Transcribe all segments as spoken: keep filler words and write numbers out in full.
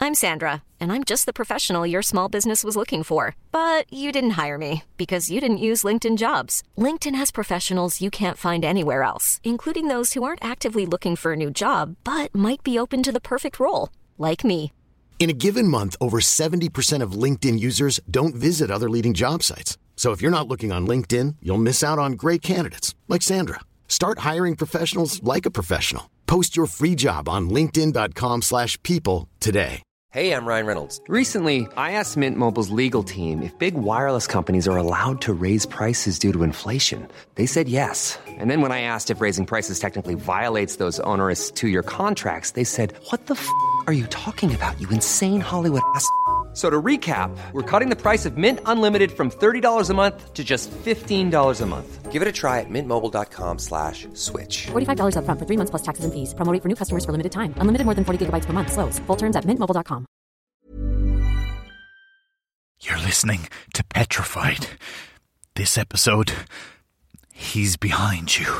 I'm Sandra, and I'm just the professional your small business was looking for. But you didn't hire me because you didn't use LinkedIn Jobs. LinkedIn has professionals you can't find anywhere else, including those who aren't actively looking for a new job, but might be open to the perfect role, like me. In a given month, over seventy percent of LinkedIn users don't visit other leading job sites. So if you're not looking on LinkedIn, you'll miss out on great candidates like Sandra. Start hiring professionals like a professional. Post your free job on linkedin dot com slash people today. Hey, I'm Ryan Reynolds. Recently, I asked Mint Mobile's legal team if big wireless companies are allowed to raise prices due to inflation. They said yes. And then when I asked if raising prices technically violates those onerous two-year contracts, they said, what the f*** are you talking about, you insane Hollywood ass f- So to recap, we're cutting the price of Mint Unlimited from thirty dollars a month to just fifteen dollars a month. Give it a try at mintmobile.com slash switch. forty-five dollars up front for three months plus taxes and fees. Promo rate for new customers for limited time. Unlimited more than forty gigabytes per month. Slows full terms at mint mobile dot com. You're listening to Petrified. This episode, he's behind you.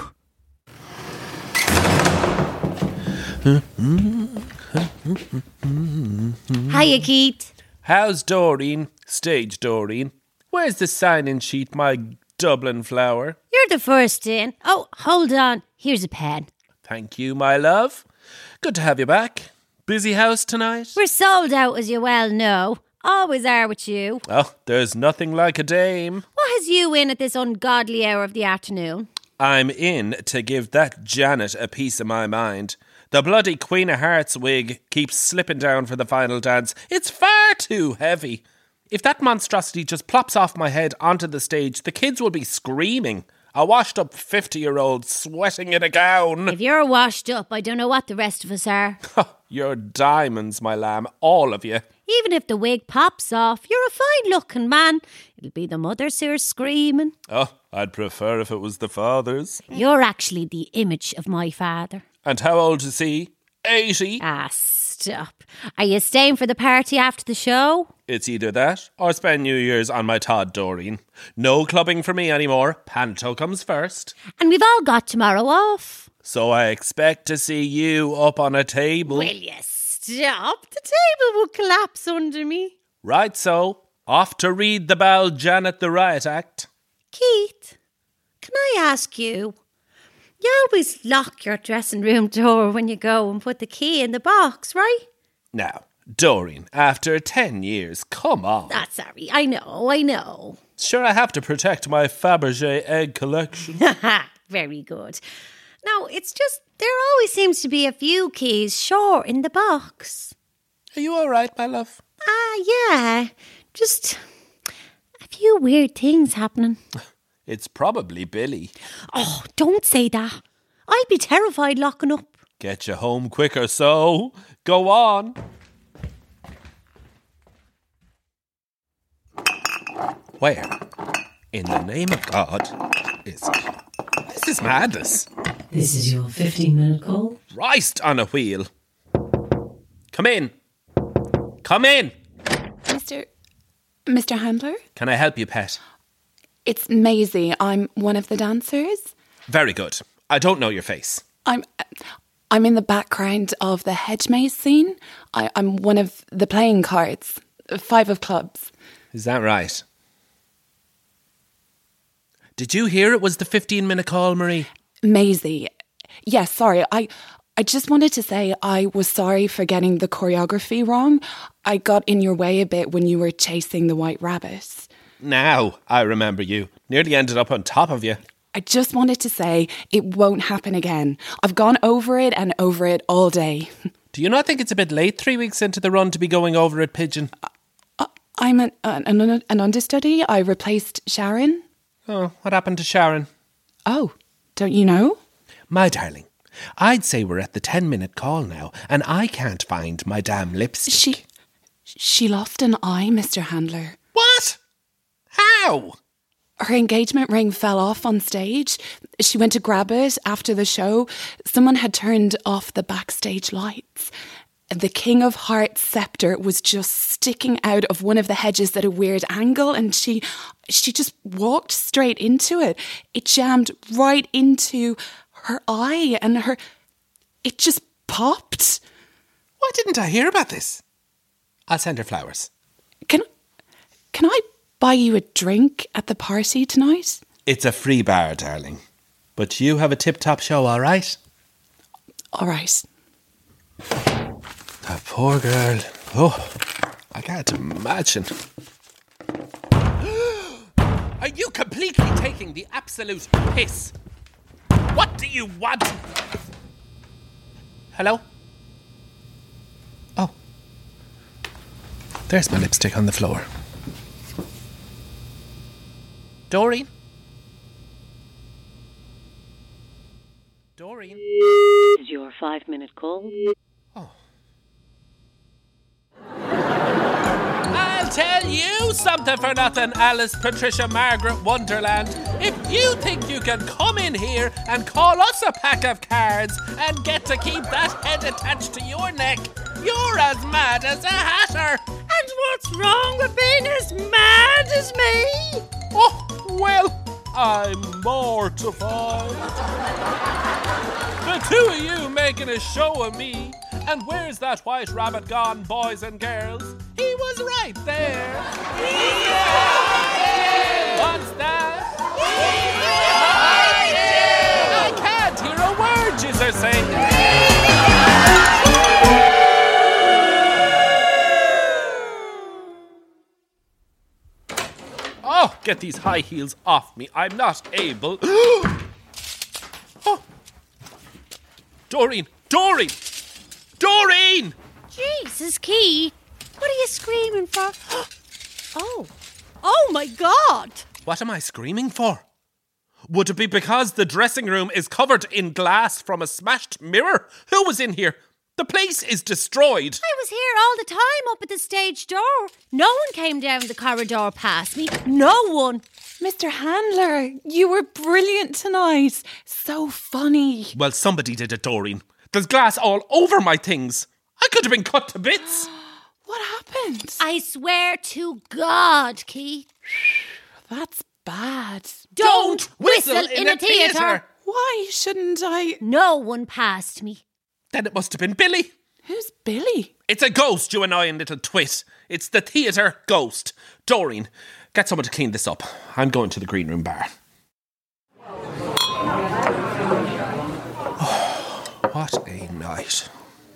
Hiya, Keith. How's Doreen? Stage Doreen. Where's the sign-in sheet, my Dublin flower? You're the first in. Oh, hold on. Here's a pen. Thank you, my love. Good to have you back. Busy house tonight? We're sold out, as you well know. Always are with you. Oh, there's nothing like a dame. What has you in at this ungodly hour of the afternoon? I'm in to give that Janet a piece of my mind. The bloody Queen of Hearts wig keeps slipping down for the final dance. It's far too heavy. If that monstrosity just plops off my head onto the stage, the kids will be screaming. A washed-up fifty-year-old sweating in a gown. If you're washed up, I don't know what the rest of us are. You're diamonds, my lamb, all of you. Even if the wig pops off, you're a fine-looking man. It'll be the mothers who are screaming. Oh, I'd prefer if it was the fathers. You're actually the image of my father. And how old is he? eighty? Ah, stop. Are you staying for the party after the show? It's either that or spend New Year's on my Todd, Doreen. No clubbing for me anymore. Panto comes first. And we've all got tomorrow off. So I expect to see you up on a table. Will you stop? The table will collapse under me. Right so. Off to read the Bal Janet the Riot Act. Keith, can I ask you? You always lock your dressing room door when you go and put the key in the box, right? Now, Doreen, after ten years, come on. That's sorry, I know, I know. Sure, I have to protect my Fabergé egg collection. Very good. No, it's just there always seems to be a few keys short in the box. Are you all right, my love? Ah, uh, yeah. Just a few weird things happening. It's probably Billy. Oh, don't say that. I'd be terrified locking up. Get you home quicker, so go on. Where, in the name of God, is it? This is madness. This is your fifteen-minute call. Christ on a wheel. Come in. Come in. Mister Mister Handler? Can I help you, pet? It's Maisie. I'm one of the dancers. Very good. I don't know your face. I'm I'm in the background of the hedge maze scene. I, I'm one of the playing cards. Five of clubs. Is that right? Did you hear it was the fifteen-minute call, Marie? Maisie. Yes, sorry. I I just wanted to say I was sorry for getting the choreography wrong. I got in your way a bit when you were chasing the white rabbit. Now I remember you. Nearly ended up on top of you. I just wanted to say it won't happen again. I've gone over it and over it all day. Do you not think it's a bit late three weeks into the run to be going over it, Pigeon? Uh, I'm an, an, an understudy. I replaced Sharon. Oh, what happened to Sharon? Oh, don't you know? My darling, I'd say we're at the ten-minute call now and I can't find my damn lipstick. She, she lost an eye, Mister Handler. What? How? Her engagement ring fell off on stage. She went to grab it after the show. Someone had turned off the backstage lights. The King of Hearts scepter was just sticking out of one of the hedges at a weird angle, and she she just walked straight into it. It jammed right into her eye, and her it just popped. Why didn't I hear about this? I'll send her flowers. Can, can I buy you a drink at the party tonight? It's a free bar, darling. But you have a tip-top show, all right? All right. That poor girl. Oh, I can't imagine. Are you completely taking the absolute piss? What do you want? Hello? Oh. There's my lipstick on the floor. Doreen? Doreen? This is your five-minute call. Oh. I'll tell you something for nothing, Alice Patricia Margaret Wonderland. If you think you can come in here and call us a pack of cards and get to keep that head attached to your neck, you're as mad as a hatter. And what's wrong with being as mad as me? Oh, well, I'm mortified. The two of you making a show of me. And where's that white rabbit gone, boys and girls? He was right there. What's that? I can't hear a word you're saying. Oh, get these high heels off me. I'm not able. Oh. Doreen! Doreen! Doreen! Jesus, Key. What are you screaming for? Oh. Oh, my God. What am I screaming for? Would it be because the dressing room is covered in glass from a smashed mirror? Who was in here? The place is destroyed. I was here all the time up at the stage door. No one came down the corridor past me. No one. Mister Handler, you were brilliant tonight. So funny. Well, somebody did it, Doreen. There's glass all over my things. I could have been cut to bits. What happened? I swear to God, Keith. That's bad. Don't whistle in a theatre. Why shouldn't I? No one passed me. Then it must have been Billy. Who's Billy? It's a ghost, you annoying little twit. It's the theatre ghost. Doreen, get someone to clean this up. I'm going to the green room bar. Oh, what a night.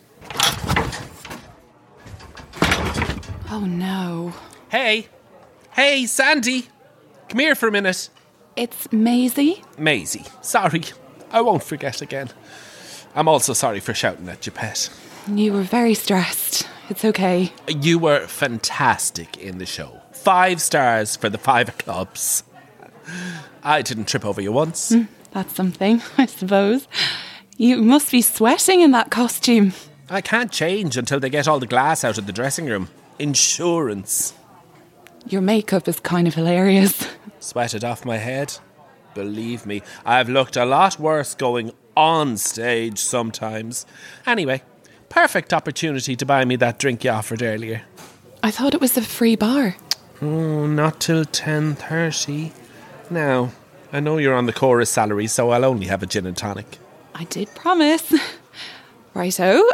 Oh no. Hey. Hey, Sandy. Come here for a minute. It's Maisie. Maisie. Sorry. I won't forget again. I'm also sorry for shouting at you, pet. You were very stressed. It's okay. You were fantastic in the show. Five stars for the five clubs. I didn't trip over you once. Mm, that's something, I suppose. You must be sweating in that costume. I can't change until they get all the glass out of the dressing room. Insurance. Your makeup is kind of hilarious. Sweated off my head. Believe me, I've looked a lot worse going on stage sometimes. Anyway, perfect opportunity to buy me that drink you offered earlier. I thought it was a free bar. Oh, not till ten thirty. Now, I know you're on the chorus salary, so I'll only have a gin and tonic. I did promise. Righto.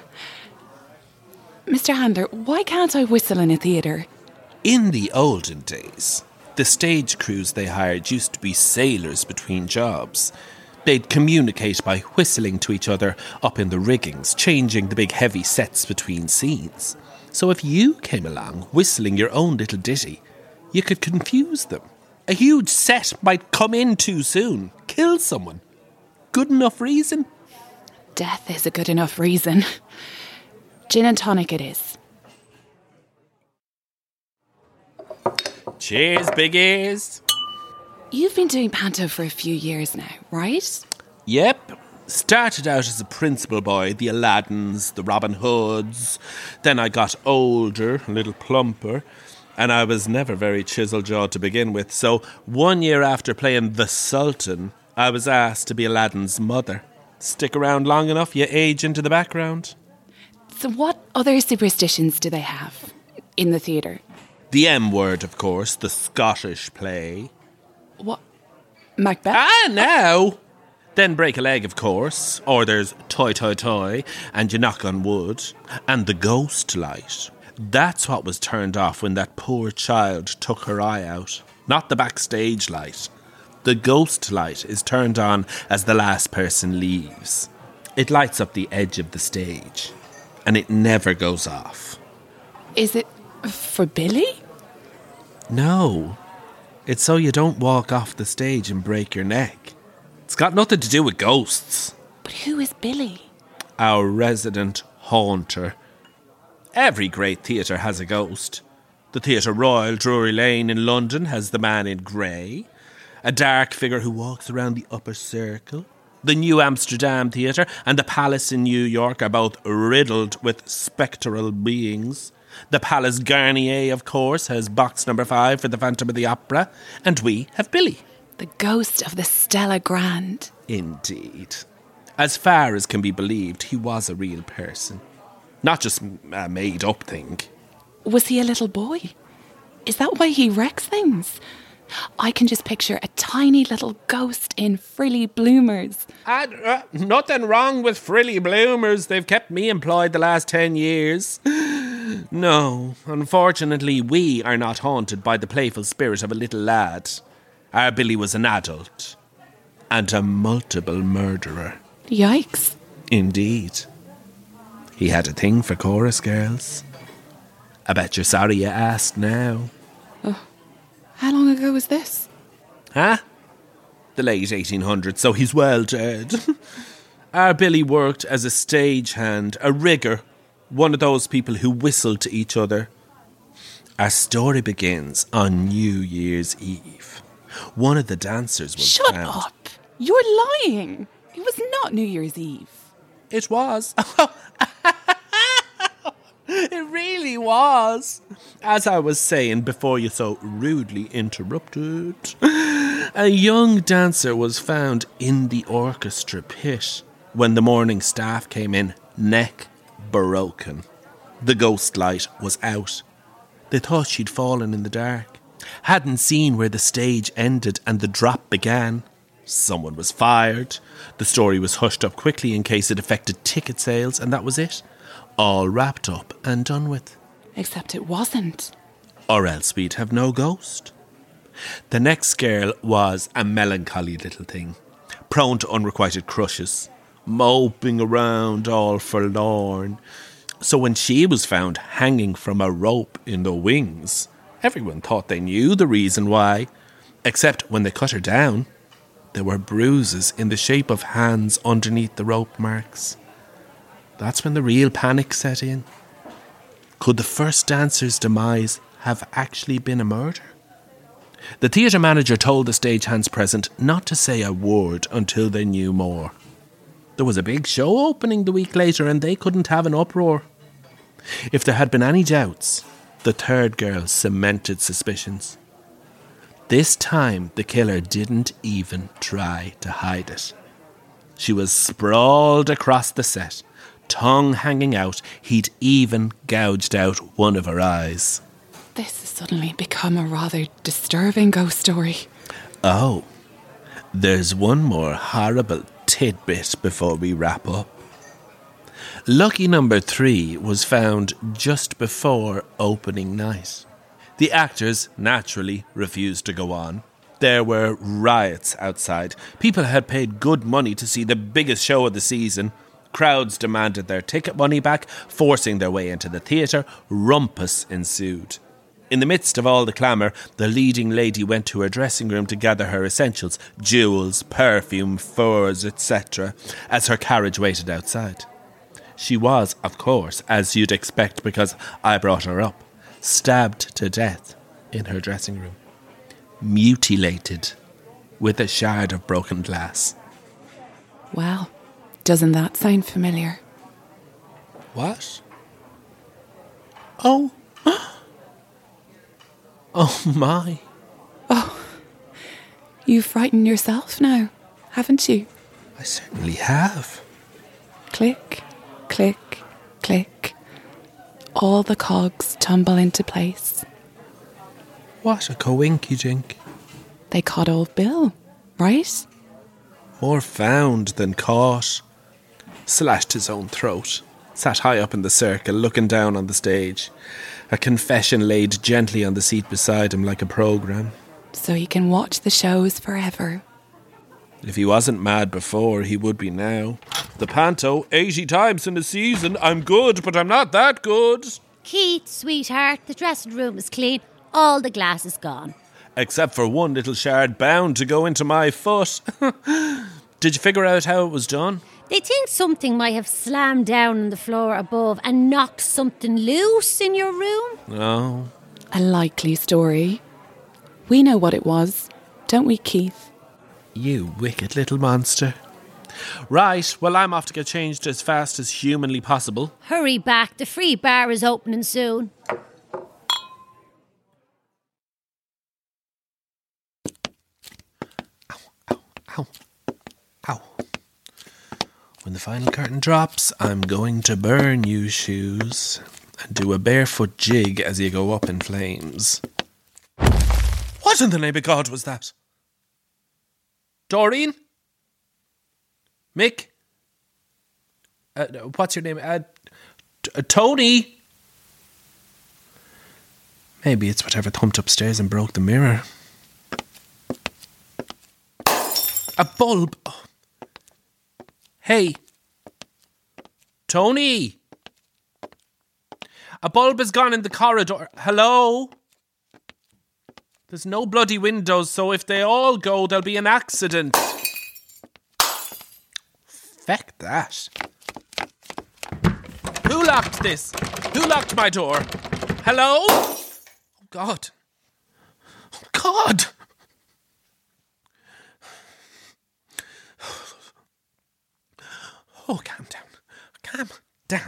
Mister Handler, why can't I whistle in a theatre? In the olden days, the stage crews they hired used to be sailors between jobs. They'd communicate by whistling to each other up in the riggings, changing the big heavy sets between scenes. So if you came along whistling your own little ditty, you could confuse them. A huge set might come in too soon, kill someone. Good enough reason? Death is a good enough reason. Gin and tonic it is. Cheers, big ears. You've been doing panto for a few years now, right? Yep. Started out as a principal boy, the Aladdins, the Robin Hoods. Then I got older, a little plumper, and I was never very chisel-jawed to begin with. So one year after playing the Sultan, I was asked to be Aladdin's mother. Stick around long enough, you age into the background. So what other superstitions do they have in the theatre? The M word, of course, the Scottish play. What? Macbeth? Ah, now! Then break a leg, of course. Or there's toy, toy, toy, and you knock on wood. And the ghost light. That's what was turned off when that poor child took her eye out. Not the backstage light. The ghost light is turned on as the last person leaves. It lights up the edge of the stage, and it never goes off. Is it for Billy? No. It's so you don't walk off the stage and break your neck. It's got nothing to do with ghosts. But who is Billy? Our resident haunter. Every great theatre has a ghost. The Theatre Royal, Drury Lane in London, has the man in grey, a dark figure who walks around the upper circle. The New Amsterdam Theatre and the Palace in New York are both riddled with spectral beings. The Palace Garnier, of course, has box number five for the Phantom of the Opera, and we have Billy. The ghost of the Stella Grand. Indeed. As far as can be believed, he was a real person. Not just a made-up thing. Was he a little boy? Is that why he wrecks things? I can just picture a tiny little ghost in frilly bloomers. Uh, uh, nothing wrong with frilly bloomers. They've kept me employed the last ten years. No, unfortunately, we are not haunted by the playful spirit of a little lad. Our Billy was an adult and a multiple murderer. Yikes. Indeed. He had a thing for chorus girls. I bet you're sorry you asked now. Oh, how long ago was this? Huh? The late eighteen hundreds, so he's well dead. Our Billy worked as a stagehand, a rigger, one of those people who whistle to each other. Our story begins on New Year's Eve. One of the dancers was Shut found. up! You're lying! It was not New Year's Eve. It was. It really was. As I was saying before you so rudely interrupted, a young dancer was found in the orchestra pit when the morning staff came in, neck broken. The ghost light was out. They thought she'd fallen in the dark. Hadn't seen where the stage ended and the drop began. Someone was fired. The story was hushed up quickly in case it affected ticket sales, and that was it. All wrapped up and done with. Except it wasn't. Or else we'd have no ghost. The next girl was a melancholy little thing, prone to unrequited crushes, moping around all forlorn. So when she was found hanging from a rope in the wings, everyone thought they knew the reason why, except when they cut her down, there were bruises in the shape of hands underneath the rope marks. That's when the real panic set in. Could the first dancer's demise have actually been a murder? The theatre manager told the stagehands present not to say a word until they knew more. There was a big show opening the week later and they couldn't have an uproar. If there had been any doubts, the third girl cemented suspicions. This time the killer didn't even try to hide it. She was sprawled across the set, tongue hanging out. He'd even gouged out one of her eyes. This has suddenly become a rather disturbing ghost story. Oh, there's one more horrible tidbit before we wrap up. Lucky number three was found just before opening night. The actors naturally refused to go on. There were riots outside. People had paid good money to see the biggest show of the season. Crowds demanded their ticket money back, forcing their way into the theatre. Rumpus ensued. In the midst of all the clamour, the leading lady went to her dressing room to gather her essentials, jewels, perfume, furs, et cetera, as her carriage waited outside. She was, of course, as you'd expect because I brought her up, stabbed to death in her dressing room, mutilated with a shard of broken glass. Well, doesn't that sound familiar? What? Oh. Oh my. Oh, you've frightened yourself now, haven't you? I certainly have. Click, click, click. All the cogs tumble into place. What a coinky-dink. They caught old Bill, right? More found than caught. Slashed his own throat. sat high up in the circle, looking down on the stage. A confession laid gently on the seat beside him like a programme. So he can watch the shows forever. If he wasn't mad before, he would be now. The panto, eighty times in a season. I'm good, but I'm not that good. Keith, sweetheart, the dressing room is clean. All the glass is gone. Except for one little shard bound to go into my foot. Did you figure out how it was done? They think something might have slammed down on the floor above and knocked something loose in your room. No. A likely story. We know what it was, don't we, Keith? You wicked little monster. Right, well, I'm off to get changed as fast as humanly possible. Hurry back, the free bar is opening soon. Ow, ow, ow, ow. When the final curtain drops, I'm going to burn you shoes and do a barefoot jig as you go up in flames. What in the name of God was that? Doreen? Mick? Uh, what's your name? Uh, t- uh, Tony? Maybe it's whatever thumped upstairs and broke the mirror. A bulb. Oh. Hey. Tony? A bulb has gone in the corridor. Hello? There's no bloody windows, so if they all go, there'll be an accident. Feck that. Who locked this? Who locked my door? Hello? Oh, God. Oh, God. Oh, calm down. Calm down.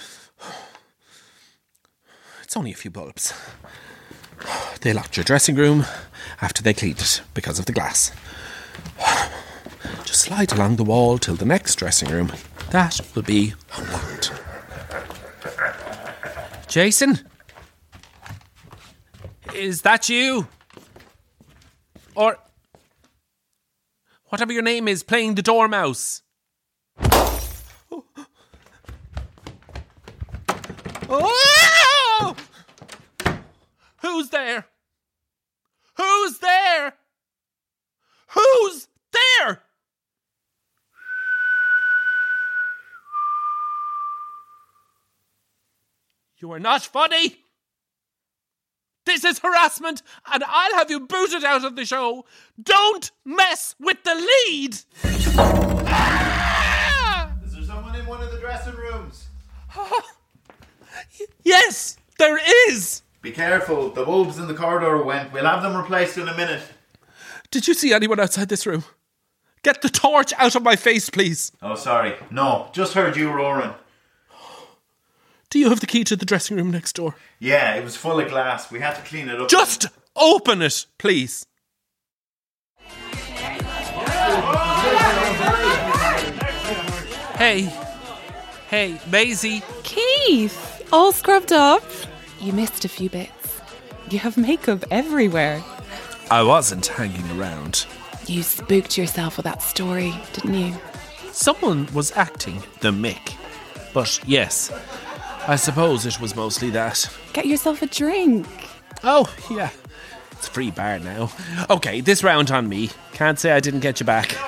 It's only a few bulbs. They locked your dressing room after they cleaned it because of the glass. Just slide along the wall till the next dressing room. That will be unlocked. Jason? Is that you? Or whatever your name is, playing the dormouse? Oh! Who's there? Who's there? Who's there? You are not funny. This is harassment, and I'll have you booted out of the show. Don't mess with the lead. Ah! Is there someone in one of the dressing rooms? Yes, there is. Be careful, the bulbs in the corridor went. We'll have them replaced in a minute. Did you see anyone outside this room? Get the torch out of my face, please. Oh, sorry. No, just heard you roaring. Do you have the key to the dressing room next door? Yeah, it was full of glass. We had to clean it up. Just open it, please. Hey. Hey, Maisie. Keith, all scrubbed up. You missed a few bits. You have makeup everywhere. I wasn't hanging around. You spooked yourself with that story, didn't you? Someone was acting the Mick. But yes, I suppose it was mostly that. Get yourself a drink. Oh, yeah. It's a free bar now. Okay, this round on me. Can't say I didn't get you back.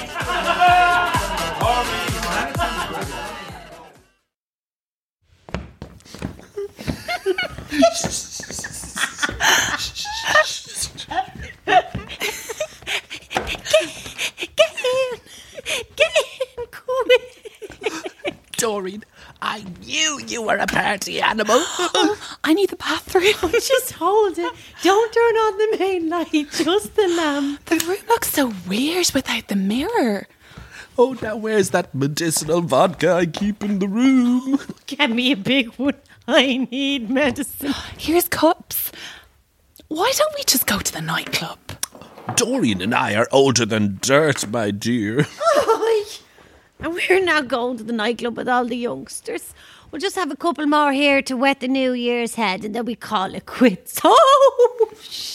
Doreen, I knew you were a party animal. Oh, I need the bathroom. Just hold it. Don't turn on the main light, just the lamp. The room looks so weird without the mirror. Oh, now where's that medicinal vodka I keep in the room? Get me a big one. I need medicine. Here's cups. Why don't we just go to the nightclub? Doreen and I are older than dirt, my dear. And we're not going to the nightclub with all the youngsters. We'll just have a couple more here to wet the New Year's head and then we call it quits. Oh!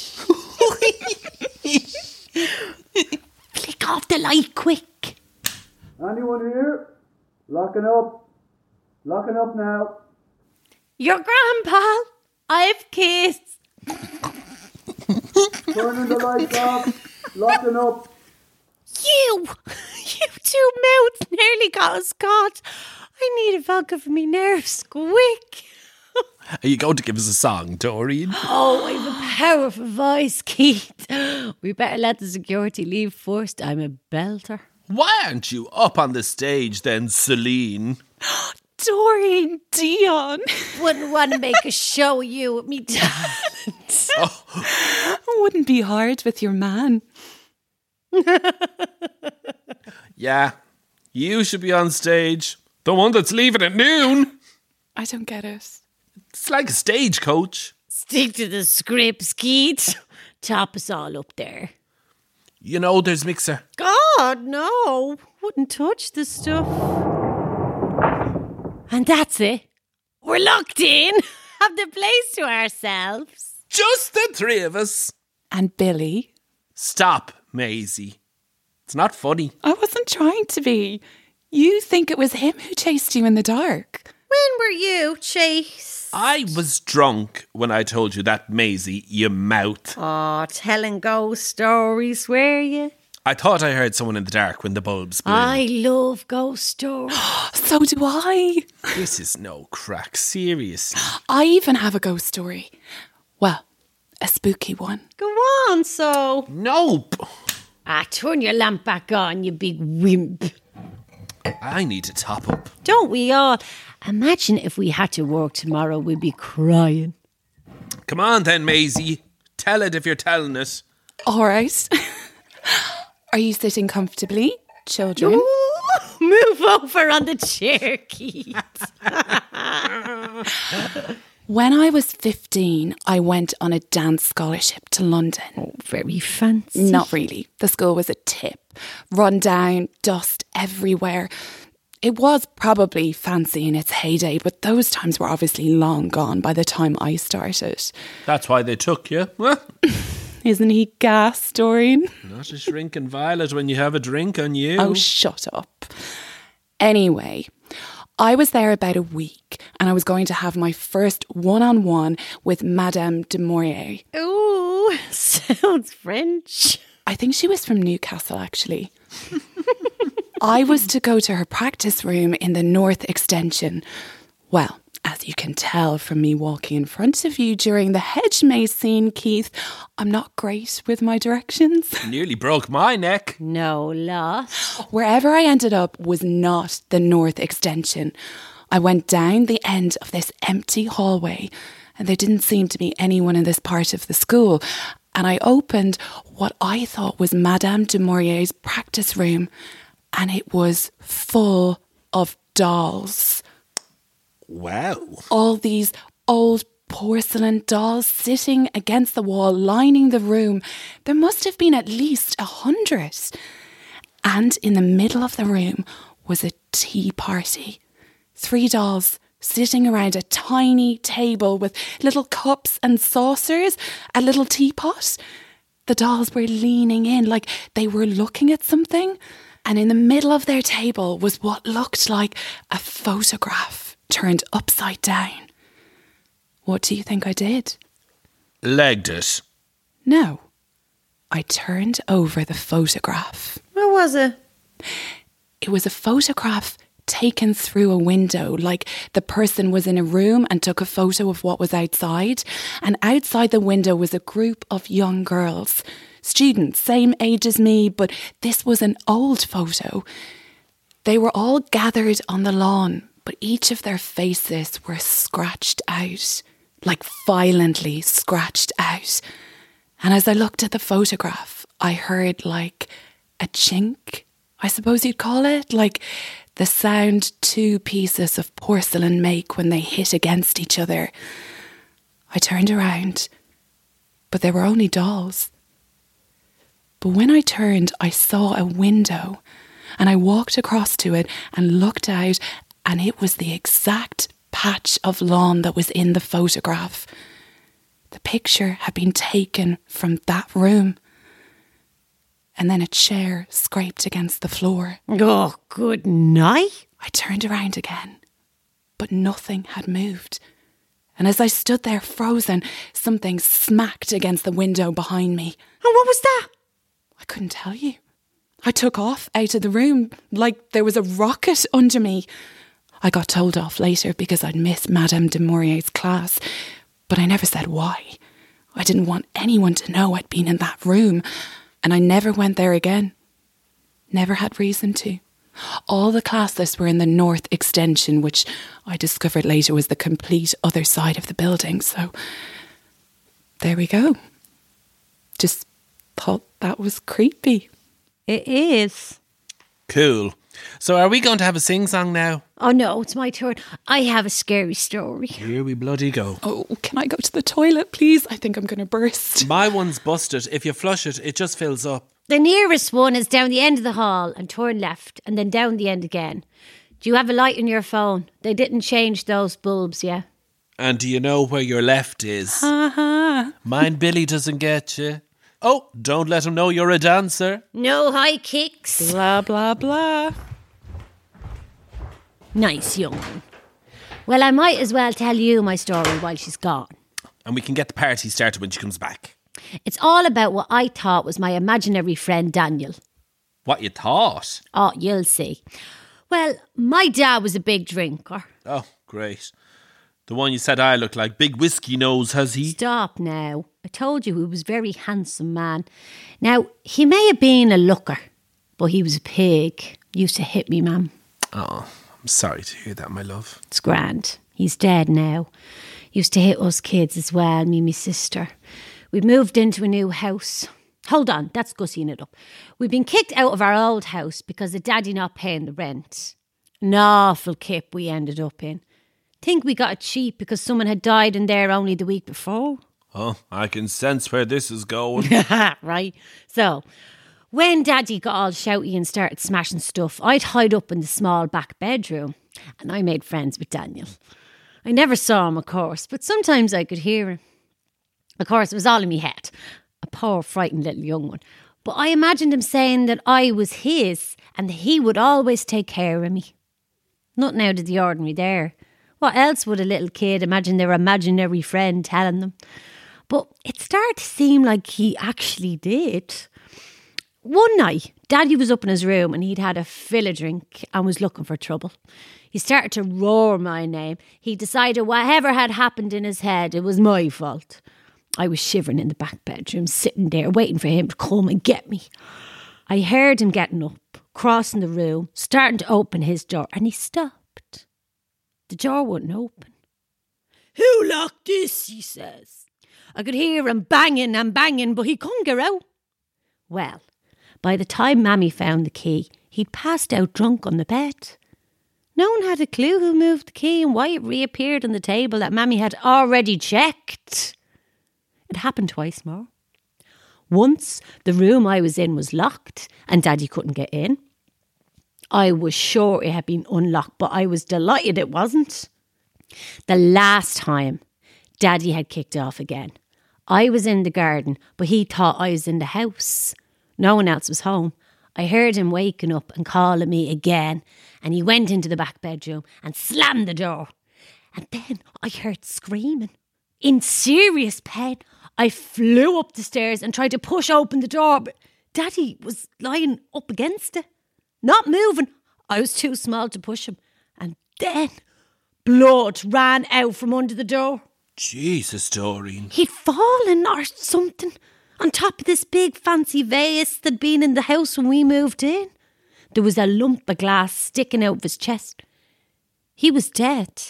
Click off the light quick. Anyone here? Locking up. Locking up now. Your grandpa, I've kids. Turning the lights off. Locking up. You, you two mouths nearly got us caught. I need a vodka for me nerves, quick. Are you going to give us a song, Doreen? Oh, I have a powerful voice, Keith. We better let the security leave first. I'm a belter. Why aren't you up on the stage then, Celine? Doreen Dion. Wouldn't want to make a show of you with me talent. Oh. Wouldn't be hard with your man. Yeah, you should be on stage. The one that's leaving at noon. I don't get it. It's like a stagecoach. Stick to the scripts, Keith. Top us all up there. You know there's Mixer. God, no. Wouldn't touch the stuff. And that's it. We're locked in. Have the place to ourselves. Just the three of us. And Billy. Stop, Maisie. It's not funny. I wasn't trying to be. You think it was him who chased you in the dark. When were you, Chase? I was drunk when I told you that, Maisie, you mouth. Oh, telling ghost stories, were you? I thought I heard someone in the dark when the bulbs blew. I love ghost stories. So do I. This is no crack, seriously. I even have a ghost story. Well, a spooky one. Go on, so. Nope. Ah, turn your lamp back on, you big wimp. I need to top up. Don't we all? Imagine if we had to work tomorrow, we'd be crying. Come on then, Maisie. Tell it if you're telling it. All right. Are you sitting comfortably, children? Ooh, move over on the chair, Keith. When I was fifteen, I went on a dance scholarship to London. Oh, very fancy. Not really. The school was a tip. Run down, dust everywhere. It was probably fancy in its heyday, but those times were obviously long gone by the time I started. That's why they took you. Well, isn't he gas, Doreen? Not a shrinking violet when you have a drink on you. Oh, shut up. Anyway, I was there about a week and I was going to have my first one-on-one with Madame de Maurier. Ooh, sounds French. I think she was from Newcastle, actually. I was to go to her practice room in the North Extension. Well, as you can tell from me walking in front of you during the hedge maze scene, Keith, I'm not great with my directions. Nearly broke my neck. No loss. Wherever I ended up was not the North Extension. I went down the end of this empty hallway, and there didn't seem to be anyone in this part of the school. And I opened what I thought was Madame de Maurier's practice room, and it was full of dolls. Wow. All these old porcelain dolls sitting against the wall, lining the room. There must have been at least a hundred. And in the middle of the room was a tea party. Three dolls sitting around a tiny table with little cups and saucers, a little teapot. The dolls were leaning in like they were looking at something. And in the middle of their table was what looked like a photograph turned upside down. What do you think I did? Legged it. No. I turned over the photograph. What was it? It was a photograph taken through a window, like the person was in a room and took a photo of what was outside. And outside the window was a group of young girls. Students, same age as me, but this was an old photo. They were all gathered on the lawn, but each of their faces were scratched out, like violently scratched out. And as I looked at the photograph, I heard like a chink, I suppose you'd call it, like the sound two pieces of porcelain make when they hit against each other. I turned around, but they were only dolls. But when I turned, I saw a window, and I walked across to it and looked out, and it was the exact patch of lawn that was in the photograph. The picture had been taken from that room. And then a chair scraped against the floor. Oh, good night. I turned around again, but nothing had moved. And as I stood there frozen, something smacked against the window behind me. And what was that? I couldn't tell you. I took off out of the room like there was a rocket under me. I got told off later because I'd missed Madame de Maurier's class, but I never said why. I didn't want anyone to know I'd been in that room, and I never went there again. Never had reason to. All the classes were in the north extension, which I discovered later was the complete other side of the building, so there we go. Just thought that was creepy. It is. Cool. So are we going to have a sing-song now? Oh no, it's my turn. I have a scary story. Here we bloody go. Oh, can I go to the toilet, please? I think I'm going to burst. My one's busted. If you flush it, it just fills up. The nearest one is down the end of the hall and turn left and then down the end again. Do you have a light on your phone? They didn't change those bulbs yet. And do you know where your left is? Ha-ha. Mine Billy doesn't get you. Oh, don't let him know you're a dancer. No high kicks. Blah, blah, blah. Nice young one. Well, I might as well tell you my story while she's gone. And we can get the party started when she comes back. It's all about what I thought was my imaginary friend Daniel. What you thought? Oh, you'll see. Well, my dad was a big drinker. Oh, great. The one you said I look like. Big whiskey nose, has he? Stop now. I told you he was a very handsome man. Now, he may have been a looker, but he was a pig. Used to hit me, ma'am. Oh, I'm sorry to hear that, my love. It's grand. He's dead now. Used to hit us kids as well, me and my sister. We've moved into a new house. Hold on, that's gussying it up. We've been kicked out of our old house because of Daddy not paying the rent. An awful kip we ended up in. Think we got it cheap because someone had died in there only the week before. Oh, I can sense where this is going. Right. So, when Daddy got all shouty and started smashing stuff, I'd hide up in the small back bedroom and I made friends with Daniel. I never saw him, of course, but sometimes I could hear him. Of course, it was all in my head. A poor, frightened little young one. But I imagined him saying that I was his and that he would always take care of me. Nothing out of the ordinary there. What else would a little kid imagine their imaginary friend telling them? But it started to seem like he actually did. One night, Daddy was up in his room and he'd had a fill of drink and was looking for trouble. He started to roar my name. He decided whatever had happened in his head, it was my fault. I was shivering in the back bedroom, sitting there waiting for him to come and get me. I heard him getting up, crossing the room, starting to open his door, and he stopped. The door wouldn't open. "Who locked this?" he says. I could hear him banging and banging, but he couldn't get out. Well, by the time Mammy found the key, he'd passed out drunk on the bed. No one had a clue who moved the key and why it reappeared on the table that Mammy had already checked. It happened twice more. Once, the room I was in was locked and Daddy couldn't get in. I was sure it had been unlocked, but I was delighted it wasn't. The last time, Daddy had kicked off again. I was in the garden, but he thought I was in the house. No one else was home. I heard him waking up and calling me again, and he went into the back bedroom and slammed the door. And then I heard screaming. In serious pain, I flew up the stairs and tried to push open the door, but Daddy was lying up against it, not moving. I was too small to push him. And then blood ran out from under the door. Jesus, Doreen. He'd fallen or something on top of this big fancy vase that'd been in the house when we moved in. There was a lump of glass sticking out of his chest. He was dead.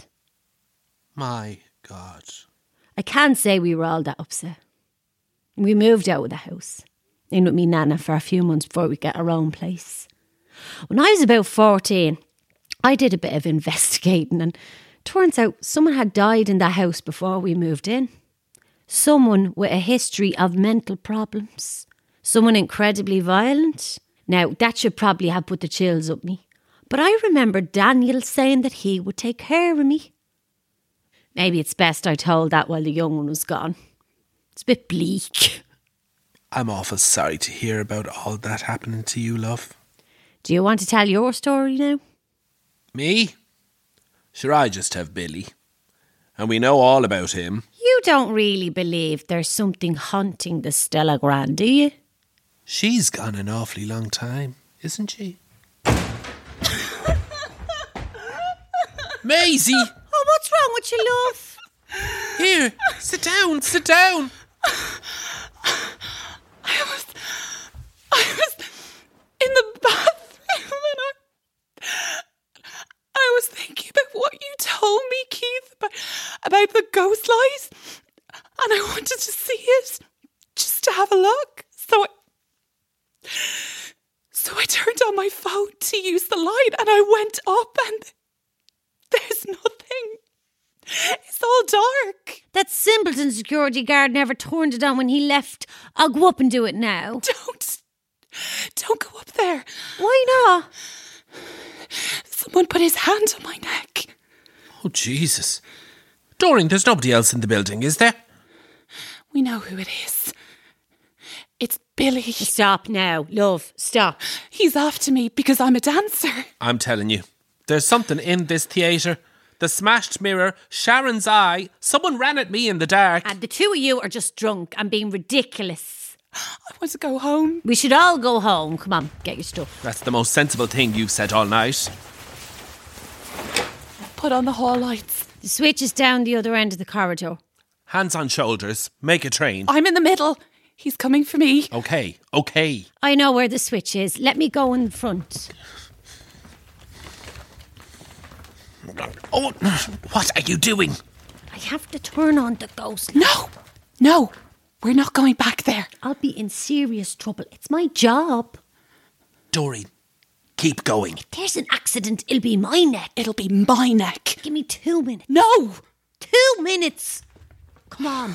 My God. I can't say we were all that upset. We moved out of the house, in with me nana for a few months before we got our own place. When I was about fourteen, I did a bit of investigating and turns out someone had died in that house before we moved in. Someone with a history of mental problems. Someone incredibly violent. Now, that should probably have put the chills up me. But I remember Daniel saying that he would take care of me. Maybe it's best I told that while the young one was gone. It's a bit bleak. I'm awful sorry to hear about all that happening to you, love. Do you want to tell your story now? Me? Sure, I just have Billy. And we know all about him. You don't really believe there's something haunting the Stella Grande, do you? She's gone an awfully long time, isn't she? Maisie! Oh, what's wrong with you, love? Here, sit down, sit down. I was... I was in the bathroom and I... I was thinking about what you told me, Keith, about, about the ghost light. And I wanted to see it, just to have a look. So I... So I turned on my phone to use the light and I went up and there's nothing. It's all dark. That simpleton security guard never turned it on when he left. I'll go up and do it now. Don't. Don't go up there. Why not? Someone put his hand on my neck. Oh, Jesus. Doreen, there's nobody else in the building, is there? We know who it is. It's Billy. Stop now, love. Stop. He's after me because I'm a dancer. I'm telling you, there's something in this theatre. The smashed mirror, Sharon's eye, someone ran at me in the dark. And the two of you are just drunk and being ridiculous. I want to go home. We should all go home. Come on, get your stuff. That's the most sensible thing you've said all night. Put on the hall lights. The switch is down the other end of the corridor. Hands on shoulders, make a train. I'm in the middle. He's coming for me. Okay, okay. I know where the switch is. Let me go in front. Oh, what are you doing? I have to turn on the ghost. No, no, we're not going back there. I'll be in serious trouble. It's my job. Doreen, keep going. If there's an accident, it'll be my neck. It'll be my neck. Give me two minutes. No! Two minutes! Come on.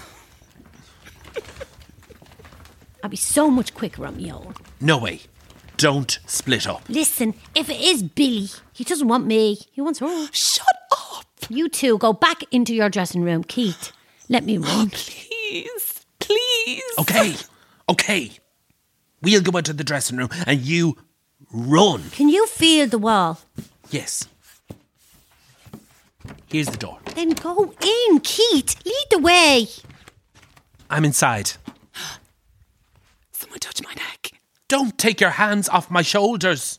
I'll be so much quicker on my own. No way. Don't split up. Listen, if it is Billy, he doesn't want me. He wants her. Shut up. You two go back into your dressing room. Keith, let me run. Oh, please, please. Okay, okay. We'll go into the dressing room and you run. Can you feel the wall? Yes. Here's the door. Then go in, Keith. Lead the way. I'm inside. Someone touch my neck. Don't take your hands off my shoulders.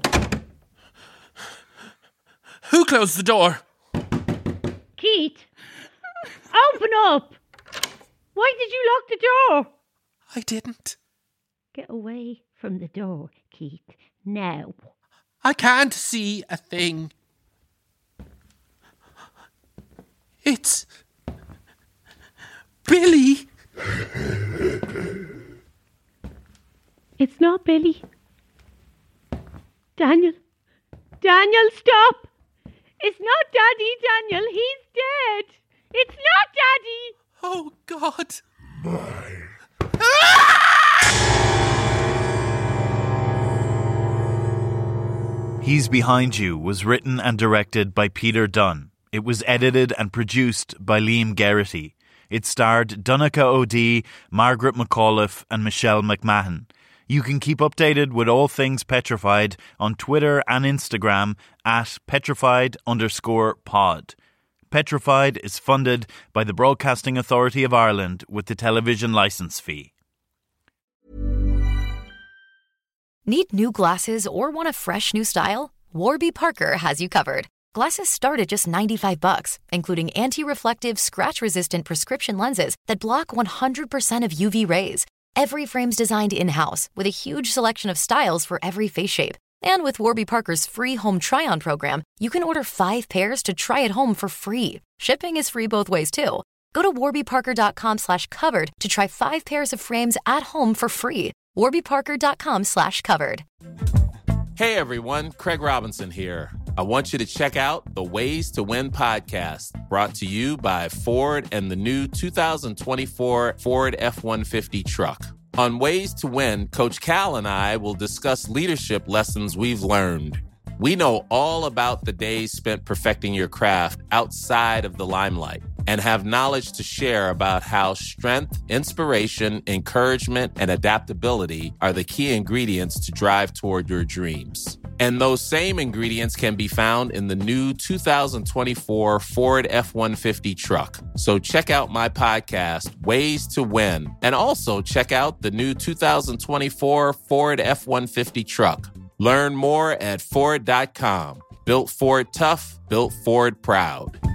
Who closed the door? Keith, open up. Why did you lock the door? I didn't. Get away from the door, Keith, now. I can't see a thing. It's Billy. It's not Billy. Daniel. Daniel, stop. It's not Daddy, Daniel. He's dead. It's not Daddy. Oh, God. He's Behind You was written and directed by Peter Dunn. It was edited and produced by Liam Geraghty. It starred Donica O'Dea, Margaret McAuliffe and Michelle McMahon. You can keep updated with all things Petrified on Twitter and Instagram at petrified underscore pod. Petrified is funded by the Broadcasting Authority of Ireland with the television licence fee. Need new glasses or want a fresh new style? Warby Parker has you covered. Glasses start at just ninety-five bucks, including anti-reflective, scratch-resistant prescription lenses that block one hundred percent of U V rays. Every frame's designed in-house with a huge selection of styles for every face shape. And with Warby Parker's free home try-on program, you can order five pairs to try at home for free. Shipping is free both ways, too. Go to warbyparker.com slash covered to try five pairs of frames at home for free. warbyparker.com slash covered. Hey, everyone. Craig Robinson here. I want you to check out the Ways to Win podcast, brought to you by Ford and the new two thousand twenty-four Ford F one fifty truck. On Ways to Win, Coach Cal and I will discuss leadership lessons we've learned. We know all about the days spent perfecting your craft outside of the limelight. and have knowledge to share about how strength, inspiration, encouragement, and adaptability are the key ingredients to drive toward your dreams. And those same ingredients can be found in the new two thousand twenty-four Ford F one fifty truck. So check out my podcast, Ways to Win, and also check out the new two thousand twenty-four Ford F one fifty truck. Learn more at Ford dot com. Built Ford tough, built Ford proud.